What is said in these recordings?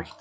recht.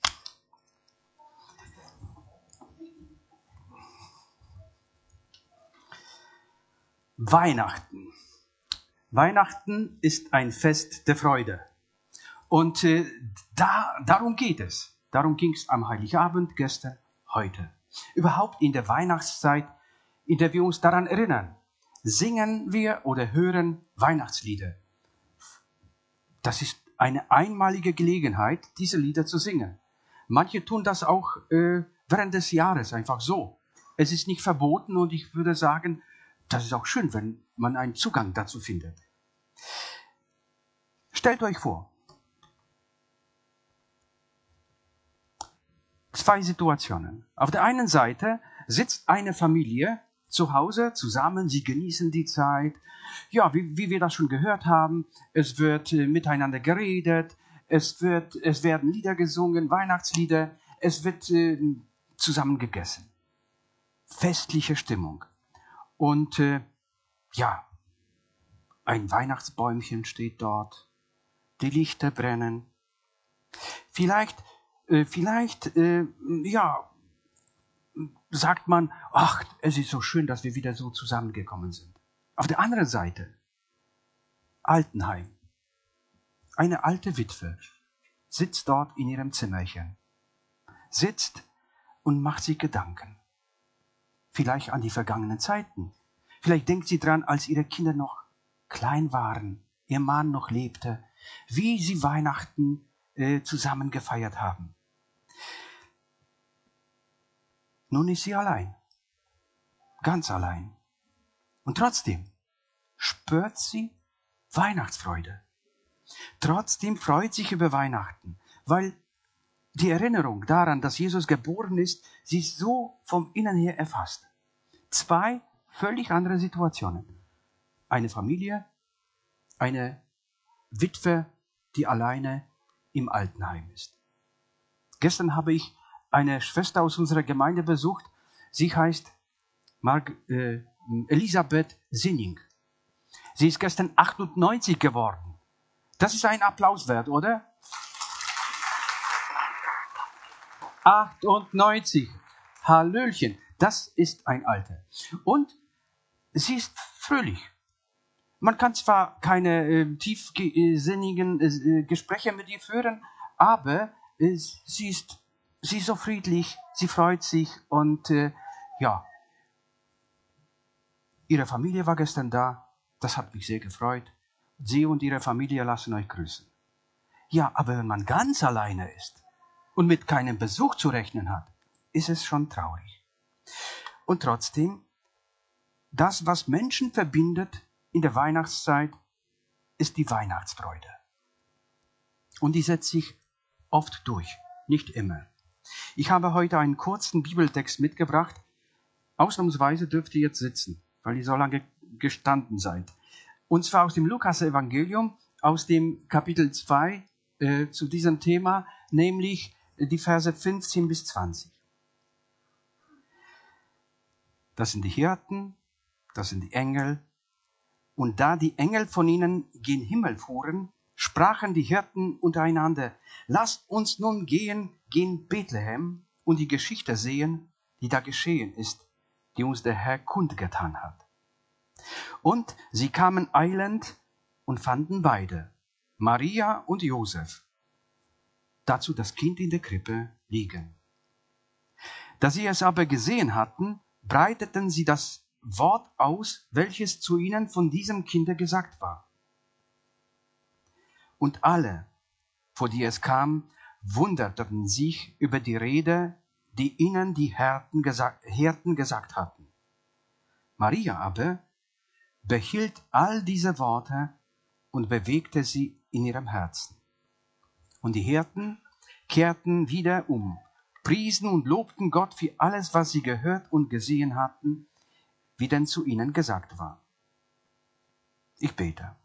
Weihnachten. Weihnachten ist ein Fest der Freude. Und darum geht es. Darum ging es am Heiligabend, gestern, heute. Überhaupt in der Weihnachtszeit, in der wir uns daran erinnern, singen wir oder hören Weihnachtslieder. Das ist eine einmalige Gelegenheit, diese Lieder zu singen. Manche tun das auch während des Jahres, einfach so. Es ist nicht verboten und ich würde sagen, das ist auch schön, wenn man einen Zugang dazu findet. Stellt euch vor, zwei Situationen. Auf der einen Seite sitzt eine Familie zu Hause zusammen, sie genießen die Zeit. Ja, wie wir das schon gehört haben, es wird miteinander geredet, es werden Lieder gesungen, Weihnachtslieder, es wird zusammen gegessen. Festliche Stimmung. Und ein Weihnachtsbäumchen steht dort, die Lichter brennen. Vielleicht sagt man, ach, es ist so schön, dass wir wieder so zusammengekommen sind. Auf der anderen Seite, Altenheim. Eine alte Witwe sitzt dort in ihrem Zimmerchen, sitzt und macht sich Gedanken. Vielleicht an die vergangenen Zeiten. Vielleicht denkt sie dran, als ihre Kinder noch klein waren, ihr Mann noch lebte, wie sie Weihnachten zusammen gefeiert haben. Nun ist sie allein, ganz allein. Und trotzdem spürt sie Weihnachtsfreude. Trotzdem freut sich über Weihnachten, weil die Erinnerung daran, dass Jesus geboren ist, sie ist so vom Innern her erfasst. Zwei völlig andere Situationen. Eine Familie, eine Witwe, die alleine im Altenheim ist. Gestern habe ich eine Schwester aus unserer Gemeinde besucht. Sie heißt Elisabeth Sinning. Sie ist gestern 98 geworden. Das ist ein Applaus wert, oder? 98. Hallöchen. Das ist ein Alter. Und sie ist fröhlich. Man kann zwar keine tiefsinnigen Gespräche mit ihr führen, aber sie ist so friedlich, sie freut sich und ihre Familie war gestern da. Das hat mich sehr gefreut. Sie und ihre Familie lassen euch grüßen. Ja, aber wenn man ganz alleine ist und mit keinem Besuch zu rechnen hat, ist es schon traurig. Und trotzdem, das, was Menschen verbindet in der Weihnachtszeit, ist die Weihnachtsfreude. Und die setzt sich oft durch, nicht immer. Ich habe heute einen kurzen Bibeltext mitgebracht. Ausnahmsweise dürft ihr jetzt sitzen, weil ihr so lange gestanden seid. Und zwar aus dem Lukas-Evangelium, aus dem Kapitel 2 zu diesem Thema, nämlich die Verse 15 bis 20. Das sind die Hirten, das sind die Engel. Und da die Engel von ihnen gen Himmel fuhren, sprachen die Hirten untereinander, lasst uns nun gehen gen Bethlehem und die Geschichte sehen, die da geschehen ist, die uns der Herr kundgetan hat. Und sie kamen eilend und fanden beide, Maria und Josef, dazu das Kind in der Krippe liegen. Da sie es aber gesehen hatten, breiteten sie das Wort aus, welches zu ihnen von diesem Kinde gesagt war. Und alle, vor die es kam, wunderten sich über die Rede, die ihnen die Hirten gesagt hatten. Maria aber behielt all diese Worte und bewegte sie in ihrem Herzen. Und die Hirten kehrten wieder um, priesen und lobten Gott für alles, was sie gehört und gesehen hatten, wie denn zu ihnen gesagt war. Ich bete.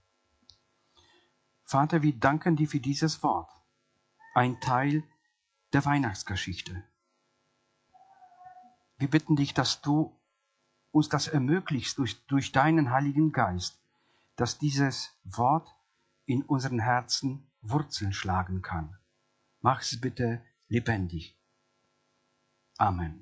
Vater, wir danken dir für dieses Wort, ein Teil der Weihnachtsgeschichte. Wir bitten dich, dass du uns das ermöglichst durch deinen Heiligen Geist, dass dieses Wort in unseren Herzen Wurzeln schlagen kann Mach es bitte lebendig. Amen.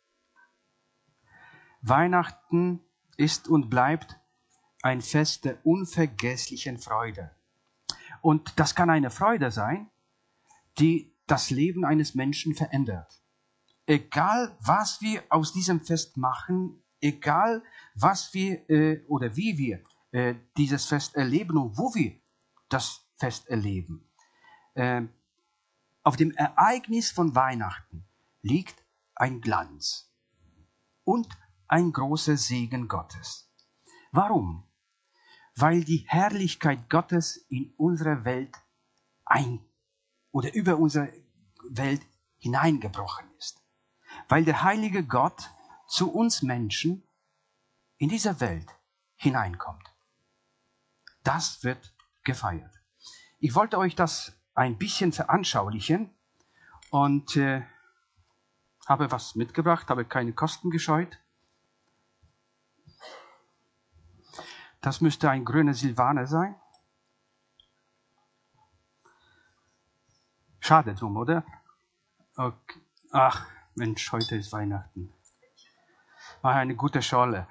Weihnachten ist und bleibt ein Fest der unvergesslichen Freude. Und das kann eine Freude sein, die das Leben eines Menschen verändert. Egal, was wir aus diesem Fest machen, egal, was wir oder wie wir dieses Fest erleben und wo wir das Fest erleben. Auf dem Ereignis von Weihnachten liegt ein Glanz und ein großer Segen Gottes. Warum? Weil die Herrlichkeit Gottes in unsere Welt oder über unsere Welt hineingebrochen ist. Weil der heilige Gott zu uns Menschen in dieser Welt hineinkommt. Das wird gefeiert. Ich wollte euch das ein bisschen veranschaulichen und habe was mitgebracht, habe keine Kosten gescheut. Das müsste ein grüner Silvaner sein. Schade drum, oder? Okay. Ach, Mensch, heute ist Weihnachten. War eine gute Schorle.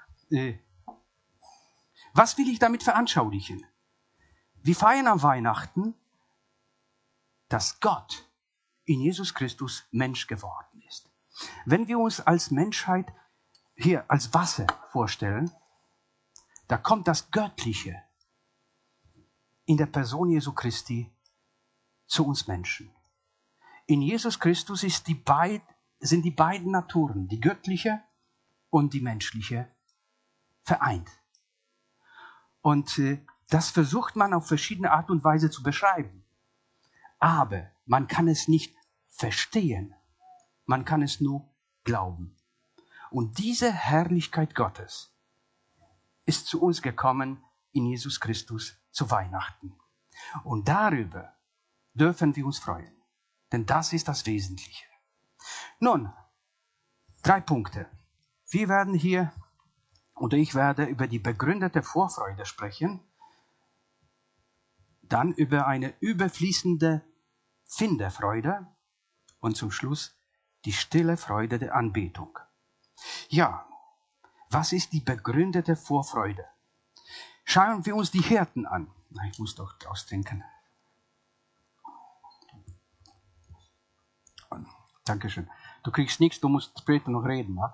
Was will ich damit veranschaulichen? Wir feiern am Weihnachten, dass Gott in Jesus Christus Mensch geworden ist. Wenn wir uns als Menschheit hier als Wasser vorstellen, da kommt das Göttliche in der Person Jesu Christi zu uns Menschen. In Jesus Christus sind die beiden Naturen, die göttliche und die menschliche, vereint. Und das versucht man auf verschiedene Art und Weise zu beschreiben. Aber man kann es nicht verstehen. Man kann es nur glauben. Und diese Herrlichkeit Gottes ist zu uns gekommen in Jesus Christus zu Weihnachten. Und darüber dürfen wir uns freuen. Denn das ist das Wesentliche. Nun, 3 Punkte. Wir werden hier, oder ich werde über die begründete Vorfreude sprechen, dann über eine überfließende Finderfreude und zum Schluss die stille Freude der Anbetung. Ja, was ist die begründete Vorfreude? Schauen wir uns die Hirten an. Ich muss doch ausdenken. Dankeschön. Du kriegst nichts, du musst später noch reden. Ja?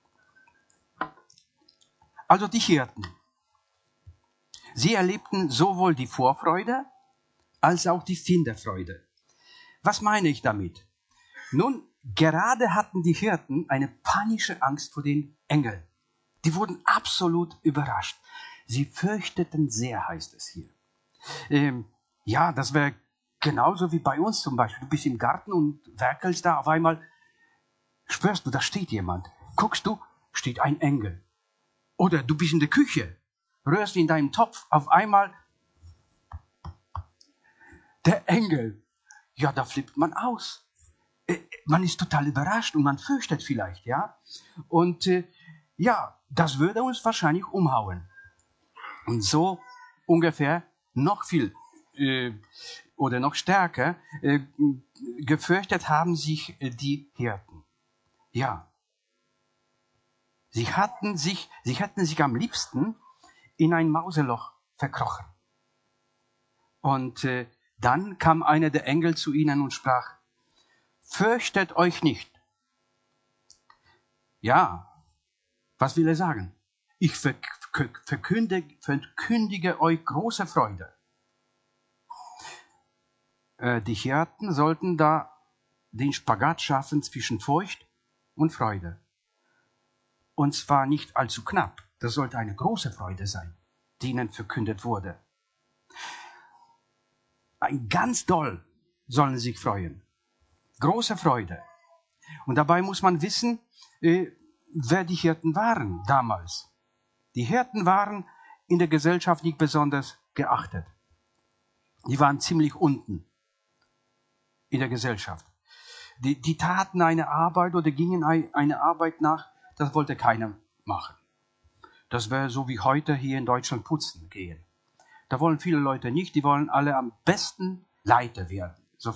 Also die Hirten. Sie erlebten sowohl die Vorfreude als auch die Finderfreude. Was meine ich damit? Nun, gerade hatten die Hirten eine panische Angst vor den Engeln. Die wurden absolut überrascht. Sie fürchteten sehr, heißt es hier. Ja, das wäre genauso wie bei uns zum Beispiel. Du bist im Garten und werkelst da, auf einmal spürst du, da steht jemand. Guckst du, steht ein Engel. Oder du bist in der Küche, rührst in deinem Topf, auf einmal der Engel. Ja, da flippt man aus. Man ist total überrascht und man fürchtet vielleicht, ja. Und ja, das würde uns wahrscheinlich umhauen. Und so ungefähr noch viel oder noch stärker gefürchtet haben sich die Hirten. Ja. Sie hätten sich am liebsten in ein Mauseloch verkrochen. Und dann kam einer der Engel zu ihnen und sprach: Fürchtet euch nicht. Ja, was will er sagen? Ich verkündige euch große Freude. Die Hirten sollten da den Spagat schaffen zwischen Furcht und Freude. Und zwar nicht allzu knapp. Das sollte eine große Freude sein, die ihnen verkündet wurde. Ganz doll sollen sie sich freuen. Große Freude. Und dabei muss man wissen, wer die Hirten waren damals. Die Hirten waren in der Gesellschaft nicht besonders geachtet. Die waren ziemlich unten in der Gesellschaft. Die taten eine Arbeit oder gingen eine Arbeit nach, das wollte keiner machen. Das wäre so wie heute hier in Deutschland putzen gehen. Da wollen viele Leute nicht, die wollen alle am besten Leiter werden, sofort.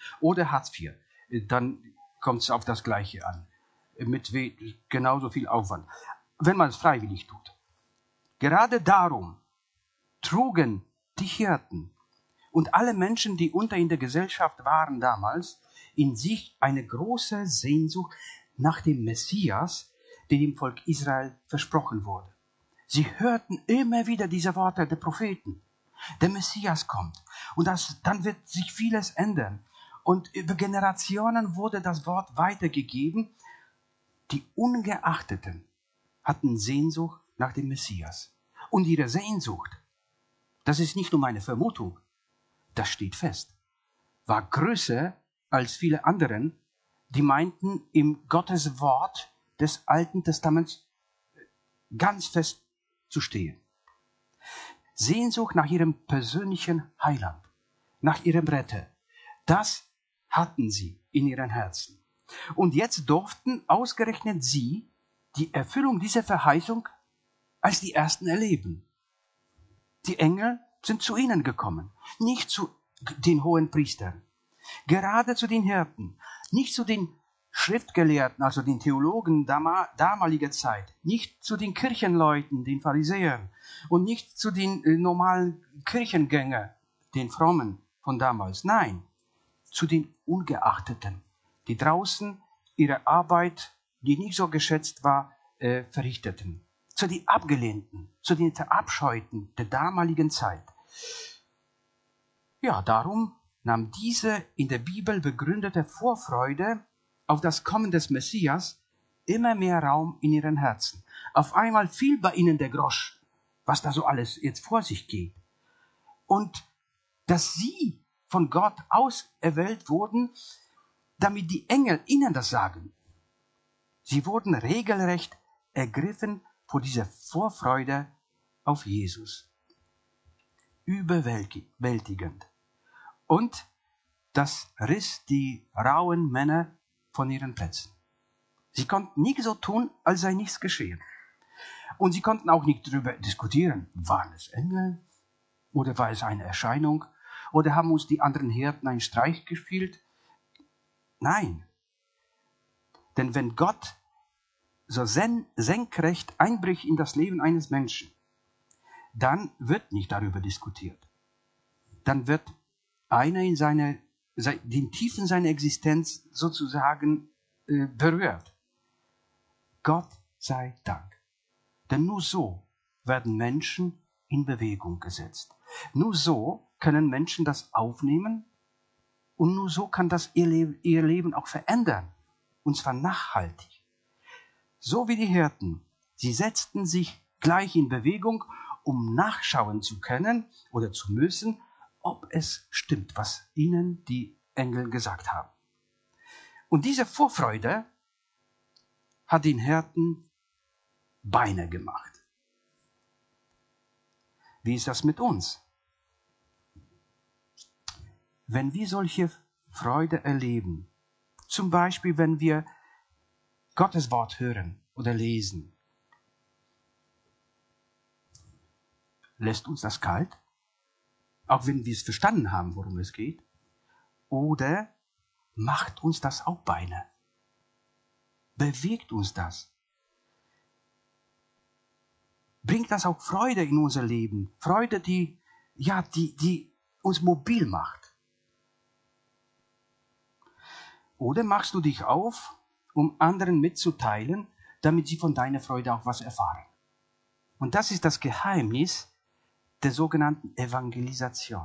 oder Hartz IV. Dann kommt es auf das Gleiche an. Mit genauso viel Aufwand. Wenn man es freiwillig tut. Gerade darum trugen die Hirten und alle Menschen, die unter in der Gesellschaft waren damals, in sich eine große Sehnsucht nach dem Messias, der dem Volk Israel versprochen wurde. Sie hörten immer wieder diese Worte der Propheten. Der Messias kommt. Und dann wird sich vieles ändern. Und über Generationen wurde das Wort weitergegeben. Die Ungeachteten hatten Sehnsucht nach dem Messias. Und ihre Sehnsucht, das ist nicht nur meine Vermutung, das steht fest, war größer als viele anderen, die meinten, im Gottes Wort des Alten Testaments ganz fest zu stehen. Sehnsucht nach ihrem persönlichen Heiland, nach ihrem Retter, das hatten sie in ihren Herzen. Und jetzt durften ausgerechnet sie die Erfüllung dieser Verheißung als die Ersten erleben. Die Engel sind zu ihnen gekommen, nicht zu den hohen Priestern, gerade zu den Hirten, nicht zu den Schriftgelehrten, also den Theologen damaliger Zeit, nicht zu den Kirchenleuten, den Pharisäern und nicht zu den normalen Kirchengängern, den Frommen von damals. Nein, zu den Ungeachteten, die draußen ihre Arbeit, die nicht so geschätzt war, verrichteten. Zu den Abgelehnten, zu den Verabscheuten der damaligen Zeit. Ja, darum nahm diese in der Bibel begründete Vorfreude auf das Kommen des Messias immer mehr Raum in ihren Herzen. Auf einmal fiel bei ihnen der Grosch, was da so alles jetzt vor sich geht. Und dass sie von Gott auserwählt wurden, damit die Engel ihnen das sagen. Sie wurden regelrecht ergriffen vor dieser Vorfreude auf Jesus. Überwältigend. Und das riss die rauen Männer von ihren Plätzen. Sie konnten nicht so tun, als sei nichts geschehen. Und sie konnten auch nicht darüber diskutieren, waren es Engel oder war es eine Erscheinung oder haben uns die anderen Hirten einen Streich gespielt? Nein. Denn wenn Gott so senkrecht einbricht in das Leben eines Menschen, dann wird nicht darüber diskutiert. Dann wird einer in den Tiefen seiner Existenz sozusagen berührt. Gott sei Dank. Denn nur so werden Menschen in Bewegung gesetzt. Nur so können Menschen das aufnehmen und nur so kann das ihr Leben auch verändern. Und zwar nachhaltig. So wie die Hirten. Sie setzten sich gleich in Bewegung, um nachschauen zu können oder zu müssen, ob es stimmt, was ihnen die Engel gesagt haben. Und diese Vorfreude hat den Hirten Beine gemacht. Wie ist das mit uns? Wenn wir solche Freude erleben, zum Beispiel wenn wir Gottes Wort hören oder lesen, lässt uns das kalt? Auch wenn wir es verstanden haben, worum es geht? Oder macht uns das auch Beine? Bewegt uns das? Bringt das auch Freude in unser Leben? Freude, die uns mobil macht? Oder machst du dich auf, um anderen mitzuteilen, damit sie von deiner Freude auch was erfahren? Und das ist das Geheimnis der sogenannten Evangelisation.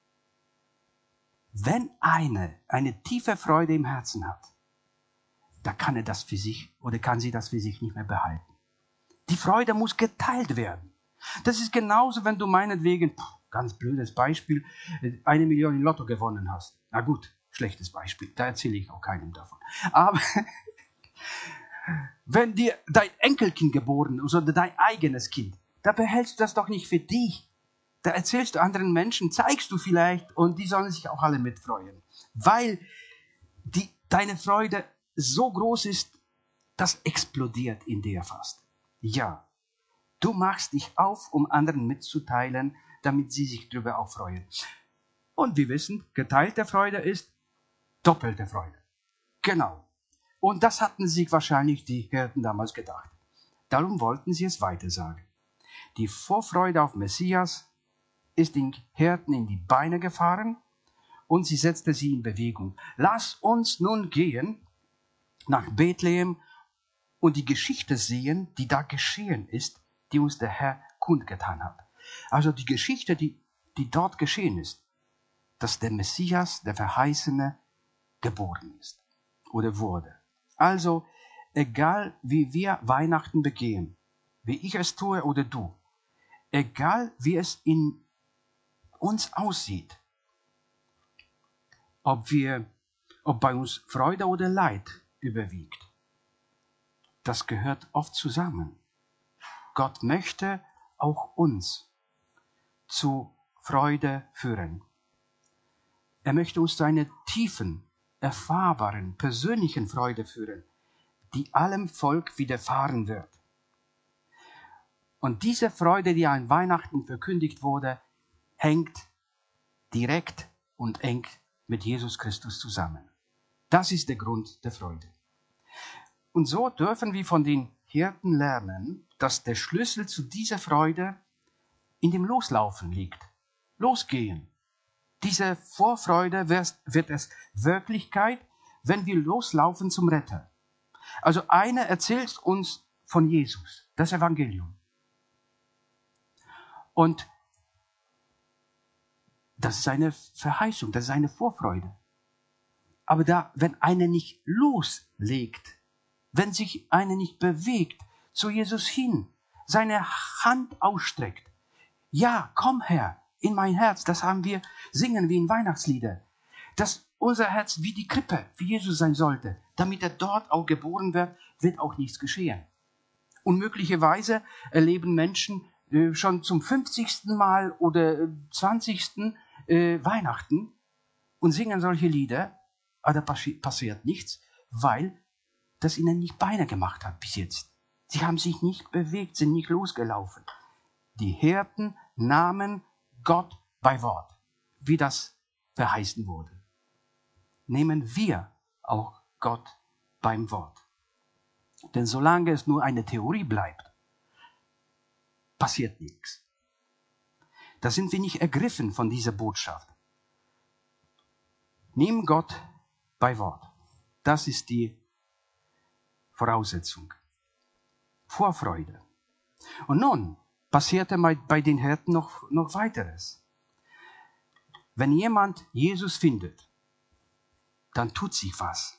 Wenn einer eine tiefe Freude im Herzen hat, da kann er das für sich oder kann sie das für sich nicht mehr behalten. Die Freude muss geteilt werden. Das ist genauso, wenn du meinetwegen, ganz blödes Beispiel, 1 Million im Lotto gewonnen hast. Na gut, schlechtes Beispiel, da erzähle ich auch keinem davon. Aber wenn dir dein Enkelkind geboren ist oder dein eigenes Kind, da behältst du das doch nicht für dich. Da erzählst du anderen Menschen, zeigst du vielleicht und die sollen sich auch alle mitfreuen. Weil deine Freude so groß ist, das explodiert in dir fast. Ja, du machst dich auf, um anderen mitzuteilen, damit sie sich darüber auch freuen. Und wir wissen, geteilte Freude ist Doppelte Freude. Genau. Und das hatten sich wahrscheinlich die Hirten damals gedacht. Darum wollten sie es weiter sagen. Die Vorfreude auf Messias ist den Hirten in die Beine gefahren und sie setzte sie in Bewegung. Lass uns nun gehen nach Bethlehem und die Geschichte sehen, die da geschehen ist, die uns der Herr kundgetan hat. Also die Geschichte, die dort geschehen ist, dass der Messias, der Verheißene, geboren ist oder wurde. Also, egal wie wir Weihnachten begehen, wie ich es tue oder du, egal wie es in uns aussieht, ob bei uns Freude oder Leid überwiegt, das gehört oft zusammen. Gott möchte auch uns zu Freude führen. Er möchte uns zu einer tiefen, erfahrbaren, persönlichen Freude führen, die allem Volk widerfahren wird. Und diese Freude, die an Weihnachten verkündigt wurde, hängt direkt und eng mit Jesus Christus zusammen. Das ist der Grund der Freude. Und so dürfen wir von den Hirten lernen, dass der Schlüssel zu dieser Freude in dem Loslaufen liegt. Losgehen. Diese Vorfreude wird es Wirklichkeit, wenn wir loslaufen zum Retter. Also einer erzählt uns von Jesus, das Evangelium. Und das ist eine Verheißung, das ist eine Vorfreude. Aber wenn einer nicht loslegt, wenn sich einer nicht bewegt, zu Jesus hin, seine Hand ausstreckt, ja, komm Herr, in mein Herz, das singen wir in Weihnachtslieder, dass unser Herz wie die Krippe, wie Jesus sein sollte, damit er dort auch geboren wird auch nichts geschehen. Und möglicherweise erleben Menschen schon zum 50. Mal oder 20. Weihnachten und singen solche Lieder, aber da passiert nichts, weil das ihnen nicht Beine gemacht hat bis jetzt. Sie haben sich nicht bewegt, sind nicht losgelaufen. Die Hirten nahmen Gott bei Wort, wie das verheißen wurde. Nehmen wir auch Gott beim Wort. Denn solange es nur eine Theorie bleibt, passiert nichts. Da sind wir nicht ergriffen von dieser Botschaft. Nimm Gott bei Wort. Das ist die Voraussetzung. Vorfreude. Und nun passierte bei den Hirten noch weiteres. Wenn jemand Jesus findet, dann tut sich was.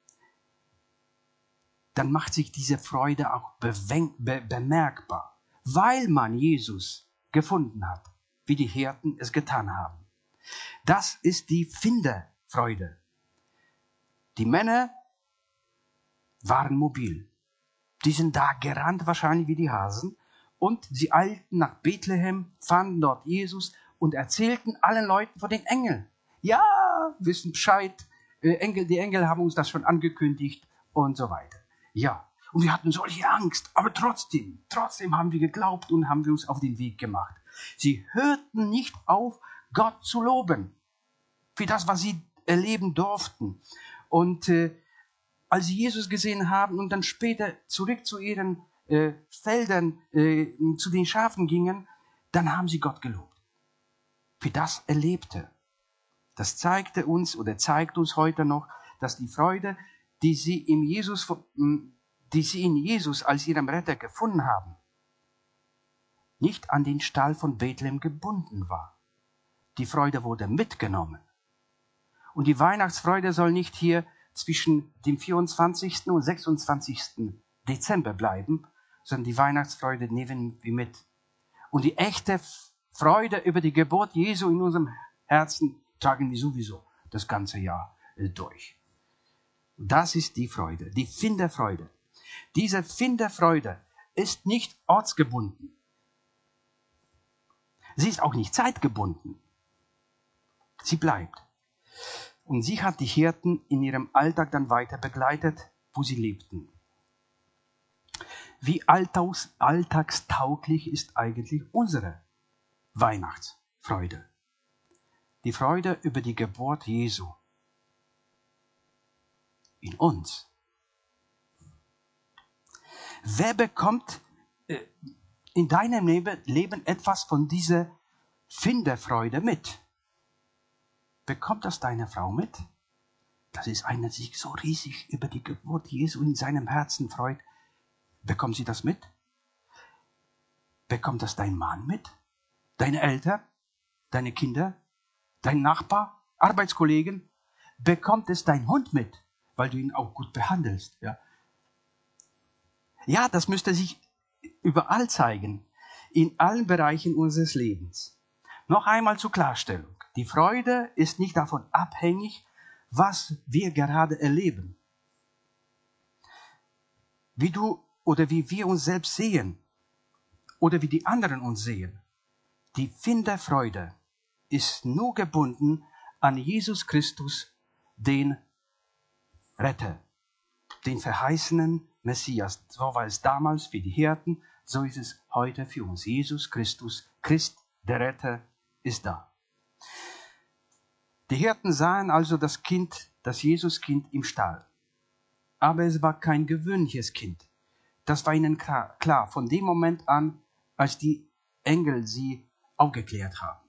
Dann macht sich diese Freude auch bemerkbar, weil man Jesus gefunden hat, wie die Hirten es getan haben. Das ist die Finderfreude. Die Männer waren mobil. Die sind da gerannt, wahrscheinlich wie die Hasen, und sie eilten nach Bethlehem, fanden dort Jesus und erzählten allen Leuten von den Engeln. Ja, wissen Bescheid, die Engel haben uns das schon angekündigt und so weiter. Ja, und wir hatten solche Angst, aber trotzdem haben wir geglaubt und haben wir uns auf den Weg gemacht. Sie hörten nicht auf, Gott zu loben für das, was sie erleben durften. Und als sie Jesus gesehen haben und dann später zurück zu ihren Feldern, zu den Schafen gingen, dann haben sie Gott gelobt. Für das Erlebte. Das zeigt uns heute noch, dass die Freude, die sie in Jesus als ihrem Retter gefunden haben, nicht an den Stall von Bethlehem gebunden war. Die Freude wurde mitgenommen. Und die Weihnachtsfreude soll nicht hier zwischen dem 24. und 26. Dezember bleiben, sondern die Weihnachtsfreude nehmen wir mit. Und die echte Freude über die Geburt Jesu in unserem Herzen tragen wir sowieso das ganze Jahr durch. Das ist die Freude, die Finderfreude. Diese Finderfreude ist nicht ortsgebunden. Sie ist auch nicht zeitgebunden. Sie bleibt. Und sie hat die Hirten in ihrem Alltag dann weiter begleitet, wo sie lebten. Wie alltagstauglich ist eigentlich unsere Weihnachtsfreude? Die Freude über die Geburt Jesu. in uns. Wer bekommt in deinem Leben etwas von dieser Finderfreude mit? Bekommt das deine Frau mit? Das ist eine, die sich so riesig über die Geburt Jesu in seinem Herzen freut. Bekommt sie das mit? Bekommt das dein Mann mit? Deine Eltern? Deine Kinder? Dein Nachbar? Arbeitskollegen? Bekommt es dein Hund mit? Weil du ihn auch gut behandelst. Ja, das müsste sich überall zeigen. In allen Bereichen unseres Lebens. Noch einmal zur Klarstellung. Die Freude ist nicht davon abhängig, was wir gerade erleben. Wie du oder wie wir uns selbst sehen oder wie die anderen uns sehen. Die Finderfreude ist nur gebunden an Jesus Christus, den Retter, den verheißenen Messias. So war es damals für die Hirten, so ist es heute für uns. Jesus Christus, Christ, der Retter, ist da. Die Hirten sahen also das Kind, das Jesuskind im Stall. Aber es war kein gewöhnliches Kind. Das war ihnen klar, von dem Moment an, als die Engel sie aufgeklärt haben.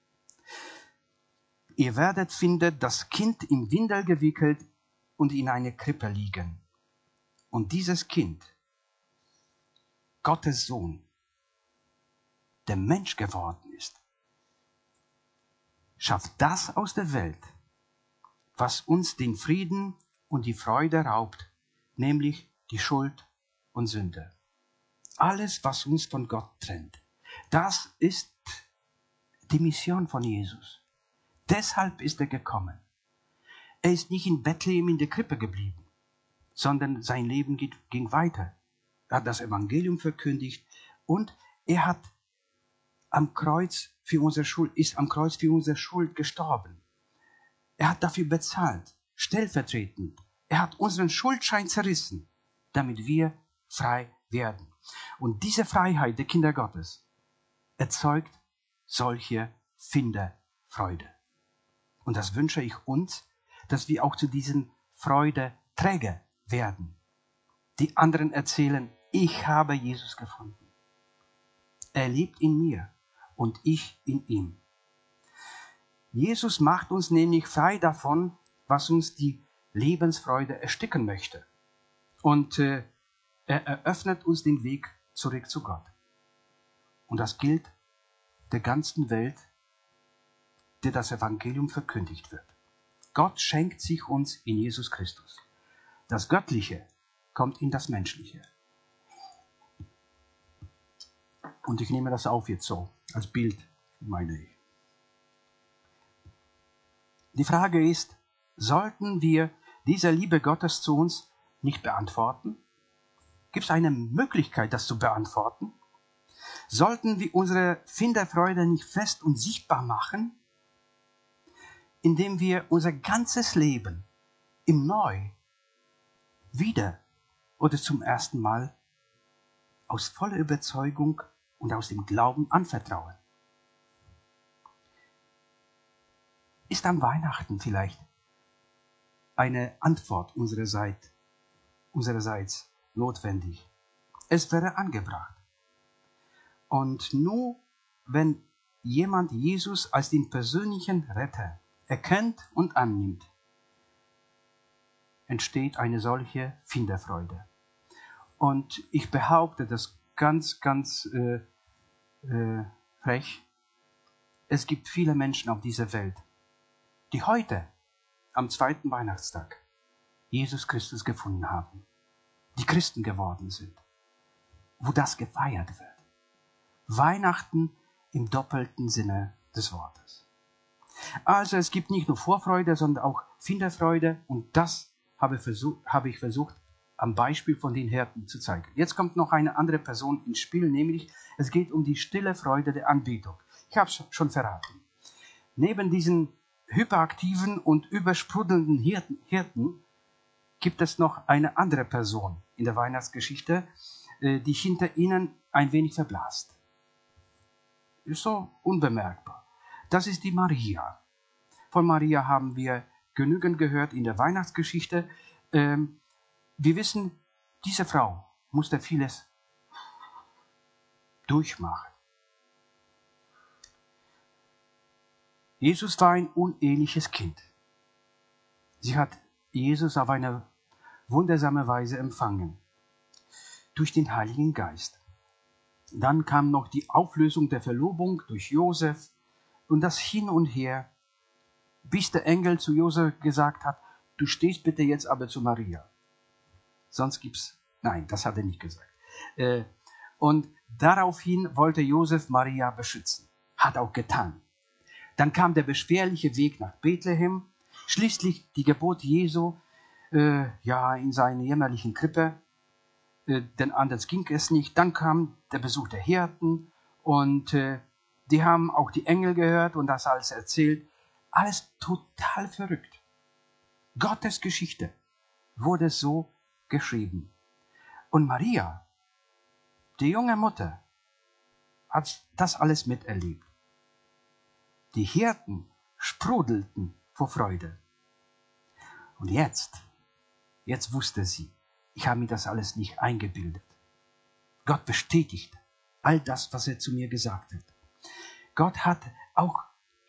Ihr werdet finden, das Kind im Windel gewickelt und in eine Krippe liegen. Und dieses Kind, Gottes Sohn, der Mensch geworden ist, schafft das aus der Welt, was uns den Frieden und die Freude raubt, nämlich die Schuld und Sünde. Alles, was uns von Gott trennt. Das ist die Mission von Jesus. Deshalb ist er gekommen. Er ist nicht in Bethlehem in der Krippe geblieben, sondern sein Leben ging weiter. Er hat das Evangelium verkündigt und er hat ist am Kreuz für unsere Schuld gestorben. Er hat dafür bezahlt, stellvertretend. Er hat unseren Schuldschein zerrissen, damit wir frei werden. Und diese Freiheit der Kinder Gottes erzeugt solche Finderfreude. Und das wünsche ich uns, dass wir auch zu diesen Freudeträger werden. Die anderen erzählen, ich habe Jesus gefunden. Er lebt in mir und ich in ihm. Jesus macht uns nämlich frei davon, was uns die Lebensfreude ersticken möchte. Und er eröffnet uns den Weg zurück zu Gott. Und das gilt der ganzen Welt, der das Evangelium verkündigt wird. Gott schenkt sich uns in Jesus Christus. Das Göttliche kommt in das Menschliche. Und ich nehme das auf jetzt so, als Bild, meine ich. Die Frage ist, sollten wir diese Liebe Gottes zu uns nicht beantworten? Gibt es eine Möglichkeit, das zu beantworten? Sollten wir unsere Finderfreude nicht fest und sichtbar machen, indem wir unser ganzes Leben im Neu wieder oder zum ersten Mal aus voller Überzeugung und aus dem Glauben anvertrauen? Ist an Weihnachten vielleicht eine Antwort unsererseits notwendig? Es wäre angebracht. Und nur wenn jemand Jesus als den persönlichen Retter erkennt und annimmt, entsteht eine solche Finderfreude. Und ich behaupte das ganz frech, es gibt viele Menschen auf dieser Welt, die heute, am zweiten Weihnachtstag, Jesus Christus gefunden haben, die Christen geworden sind, wo das gefeiert wird. Weihnachten im doppelten Sinne des Wortes. Also es gibt nicht nur Vorfreude, sondern auch Finderfreude und das habe ich versucht, am Beispiel von den Hirten zu zeigen. Jetzt kommt noch eine andere Person ins Spiel, nämlich es geht um die stille Freude der Anbetung. Ich habe es schon verraten. Neben diesen hyperaktiven und übersprudelnden Hirten gibt es noch eine andere Person in der Weihnachtsgeschichte, die hinter ihnen ein wenig verblasst. Ist so unbemerkbar. Das ist die Maria. Von Maria haben wir genügend gehört in der Weihnachtsgeschichte. Wir wissen, diese Frau musste vieles durchmachen. Jesus war ein uneheliches Kind. Sie hat Jesus auf eine wundersame Weise empfangen, durch den Heiligen Geist. Dann kam noch die Auflösung der Verlobung durch Josef und das Hin und Her, bis der Engel zu Josef gesagt hat, du stehst bitte jetzt aber zu Maria. Sonst gibt's... Nein, das hat er nicht gesagt. Und daraufhin wollte Josef Maria beschützen. Hat auch getan. Dann kam der beschwerliche Weg nach Bethlehem, schließlich die Geburt Jesu in seiner jämmerlichen Krippe, denn anders ging es nicht. Dann kam der Besuch der Hirten und die haben auch die Engel gehört und das alles erzählt. Alles total verrückt. Gottes Geschichte wurde so geschrieben. Und Maria, die junge Mutter, hat das alles miterlebt. Die Hirten sprudelten vor Freude. Und jetzt wusste sie, ich habe mir das alles nicht eingebildet. Gott bestätigt all das, was er zu mir gesagt hat. Gott hat auch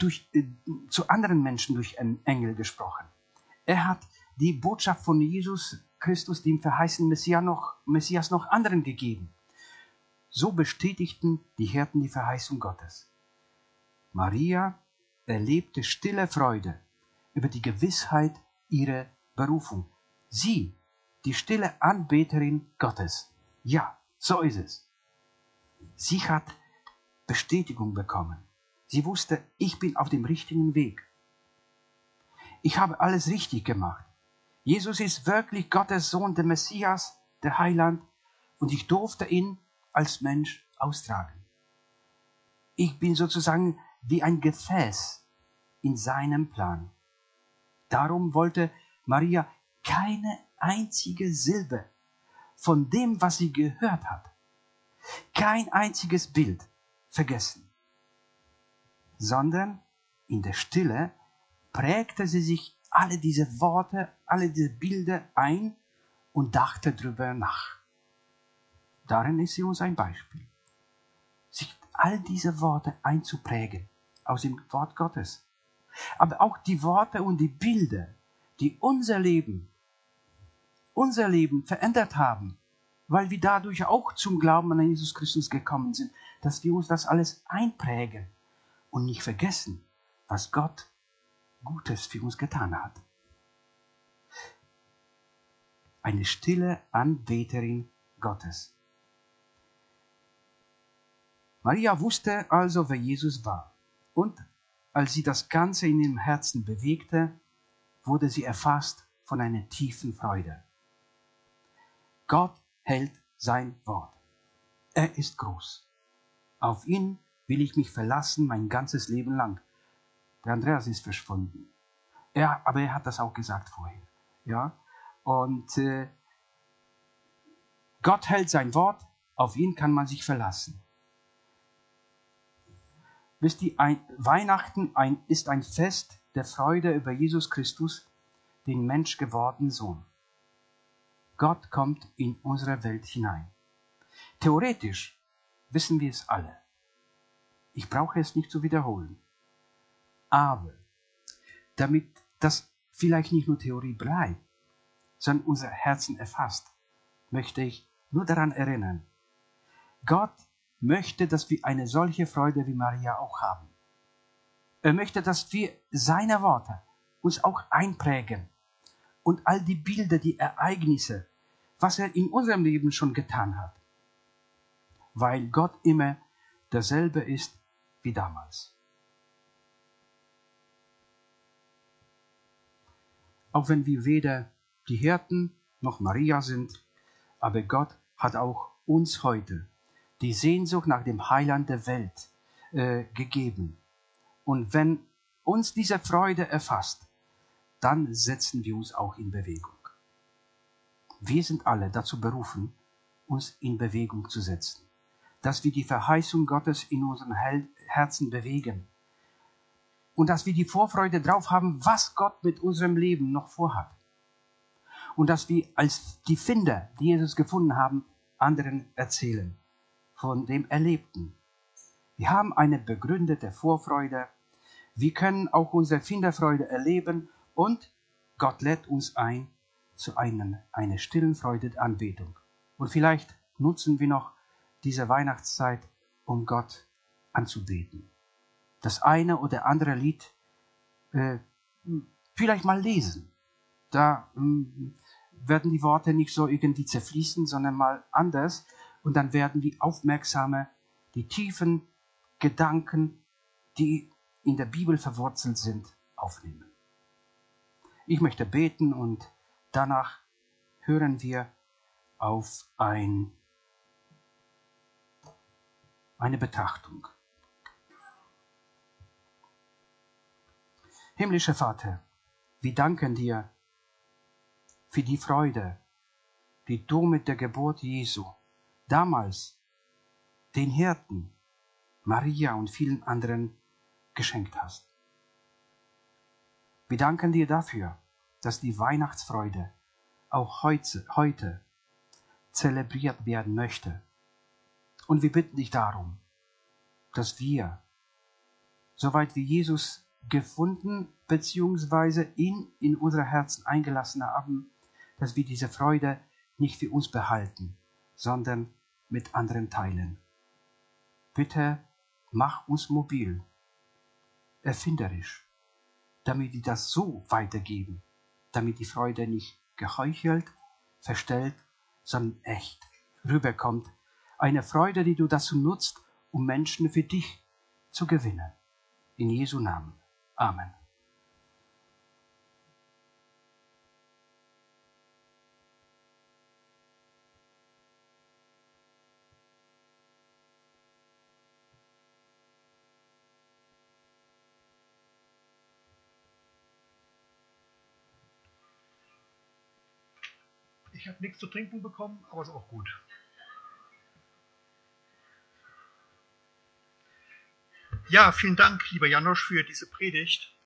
zu anderen Menschen durch einen Engel gesprochen. Er hat die Botschaft von Jesus Christus, dem verheißenen Messias, noch anderen gegeben. So bestätigten die Hirten die Verheißung Gottes. Maria erlebte stille Freude über die Gewissheit ihrer Berufung. Sie, die stille Anbeterin Gottes. Ja, so ist es. Sie hat Bestätigung bekommen. Sie wusste, ich bin auf dem richtigen Weg. Ich habe alles richtig gemacht. Jesus ist wirklich Gottes Sohn, der Messias, der Heiland, und ich durfte ihn als Mensch austragen. Ich bin sozusagen wie ein Gefäß in seinem Plan. Darum wollte Maria keine einzige Silbe von dem, was sie gehört hat, kein einziges Bild vergessen, sondern in der Stille prägte sie sich alle diese Worte, alle diese Bilder ein und dachte darüber nach. Darin ist sie uns ein Beispiel. Sich all diese Worte einzuprägen aus dem Wort Gottes. Aber auch die Worte und die Bilder, die unser Leben verändert haben, weil wir dadurch auch zum Glauben an Jesus Christus gekommen sind, dass wir uns das alles einprägen und nicht vergessen, was Gott Gutes für uns getan hat. Eine stille Anbeterin Gottes. Maria wusste also, wer Jesus war. Und als sie das Ganze in ihrem Herzen bewegte, wurde sie erfasst von einer tiefen Freude. Gott hält sein Wort. Er ist groß. Auf ihn will ich mich verlassen mein ganzes Leben lang. Der Andreas ist verschwunden. Aber er hat das auch gesagt vorher. Ja? Und Gott hält sein Wort, auf ihn kann man sich verlassen. Wisst ihr, Weihnachten ist ein Fest der Freude über Jesus Christus, den menschgewordenen Sohn. Gott kommt in unsere Welt hinein. Theoretisch wissen wir es alle. Ich brauche es nicht zu wiederholen. Aber damit das vielleicht nicht nur Theorie bleibt, sondern unser Herzen erfasst, möchte ich nur daran erinnern, Gott möchte, dass wir eine solche Freude wie Maria auch haben. Er möchte, dass wir seine Worte uns auch einprägen und all die Bilder, die Ereignisse, was er in unserem Leben schon getan hat. Weil Gott immer derselbe ist wie damals. Auch wenn wir weder die Hirten noch Maria sind, aber Gott hat auch uns heute die Sehnsucht nach dem Heiland der Welt gegeben. Und wenn uns diese Freude erfasst, dann setzen wir uns auch in Bewegung. Wir sind alle dazu berufen, uns in Bewegung zu setzen, dass wir die Verheißung Gottes in unseren Herzen bewegen und dass wir die Vorfreude drauf haben, was Gott mit unserem Leben noch vorhat. und dass wir als die Finder, die Jesus gefunden haben, anderen erzählen von dem Erlebten. Wir haben eine begründete Vorfreude. Wir können auch unsere Finderfreude erleben und Gott lädt uns ein zu einer stillen Freude der Anbetung. Und vielleicht nutzen wir noch diese Weihnachtszeit, um Gott anzubeten. Das eine oder andere Lied vielleicht mal lesen. Da werden die Worte nicht so irgendwie zerfließen, sondern mal anders. Und dann werden die aufmerksame, die tiefen Gedanken, die in der Bibel verwurzelt sind, aufnehmen. Ich möchte beten und danach hören wir auf eine Betrachtung. Himmlischer Vater, wir danken dir für die Freude, die du mit der Geburt Jesu damals den Hirten, Maria und vielen anderen geschenkt hast. Wir danken dir dafür, dass die Weihnachtsfreude auch heute zelebriert werden möchte. Und wir bitten dich darum, dass wir, soweit wir Jesus gefunden bzw. ihn in unsere Herzen eingelassen haben, dass wir diese Freude nicht für uns behalten, sondern mit anderen teilen. Bitte mach uns mobil, erfinderisch, damit wir das so weitergeben, damit die Freude nicht geheuchelt, verstellt, sondern echt rüberkommt. Eine Freude, die du dazu nutzt, um Menschen für dich zu gewinnen. In Jesu Namen. Amen. Ich habe nichts zu trinken bekommen, aber ist auch gut. Ja, vielen Dank, lieber Janosch, für diese Predigt.